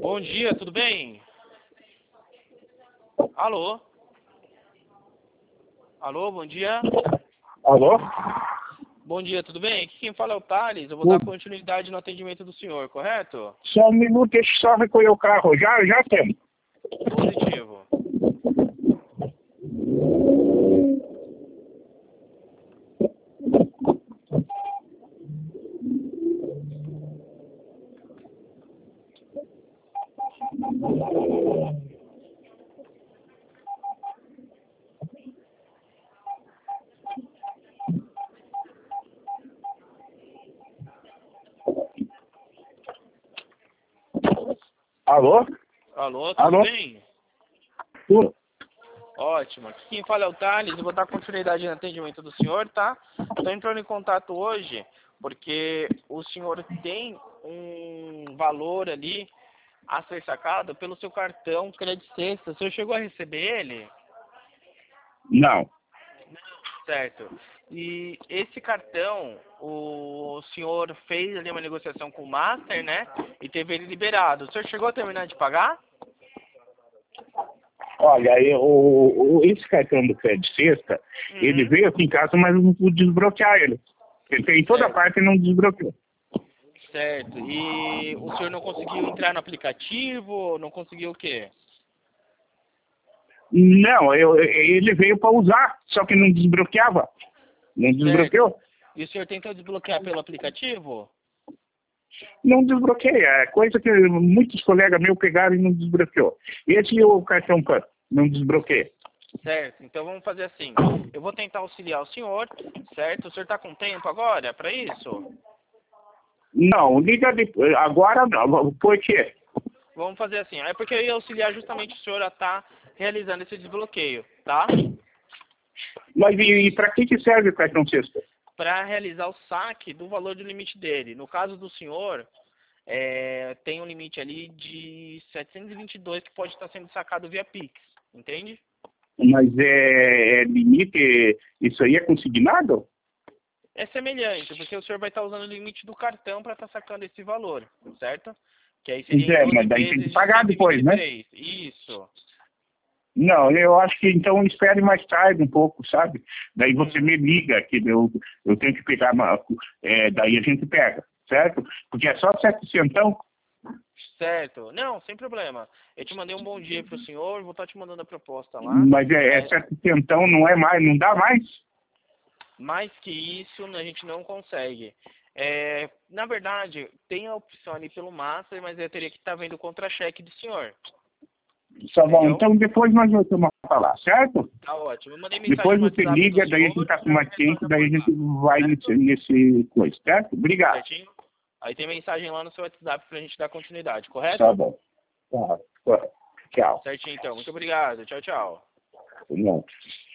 Bom dia, tudo bem? Alô? Alô, bom dia. Alô? Bom dia, tudo bem? Aqui quem fala é o Thales. Eu vou dar continuidade no atendimento do senhor, correto? Só um minuto, deixa eu só recolher o carro. Já tem. Positivo. Alô? Alô, tudo Alô? bem? Tudo. Ótimo. Aqui quem fala é o Thales. Eu vou dar continuidade no atendimento do senhor, tá? Estou entrando em contato hoje porque o senhor tem um valor ali a ser sacado pelo seu cartão Credit Sexta. O senhor chegou a receber ele? Não. Certo. E esse cartão, o senhor fez ali uma negociação com o Master, né? E teve ele liberado. O senhor chegou a terminar de pagar? Olha, esse cartão do Crédito Sexta, ele veio aqui em casa, mas eu não pude desbloquear ele. Ele tem em toda Certo. parte e não desbloqueou. Certo. E o senhor não conseguiu entrar no aplicativo? Não conseguiu o quê? Não, ele veio para usar, só que não desbloqueava. Não desbloqueou? E o senhor tentou desbloquear pelo aplicativo? Não desbloqueia. É coisa que muitos colegas meus pegaram e não desbloqueou. Esse é o cartão PAN, não desbloqueia. Certo. Então vamos fazer assim. Eu vou tentar auxiliar o senhor, certo? O senhor está com tempo agora para isso? Não, liga depois. Agora não. Por quê? Vamos fazer assim. É porque eu ia auxiliar justamente o senhor a estar realizando esse desbloqueio, tá? Mas e para que serve o cartão Sexta? Para realizar o saque do valor do limite dele. No caso do senhor, tem um limite ali de 722 que pode estar sendo sacado via Pix, entende? Mas é limite, isso aí é consignado? É semelhante, porque o senhor vai estar usando o limite do cartão para estar sacando esse valor, certo? Que aí seria em 12 Mas daí tem vezes que de pagar depois, né? 123. Isso. Não, eu acho que então espere mais tarde um pouco, sabe? Daí você me liga, que eu tenho que pegar, daí a gente pega, certo? Porque é só 700. Certo. Não, sem problema. Eu te mandei um bom dia para o senhor, vou estar te mandando a proposta lá. Mas é 700, não é mais, não dá mais? Mais que isso, a gente não consegue. Na verdade, tem a opção ali pelo Master, mas eu teria que estar vendo o contra-cheque do senhor. Tá bom, Entendeu? então depois nós vamos falar, certo? Tá ótimo. Eu mandei mensagem Depois no você WhatsApp do liga, daí a senhor gente tá e com já mais me tempo, retorna daí a por gente lá. vai Certo? nesse coisa, certo? Obrigado. Certinho? Aí tem mensagem lá no seu WhatsApp pra gente dar continuidade, correto? Tá bom. Tá. Tchau. Certinho, então. Muito obrigado. Tchau, tchau. Não.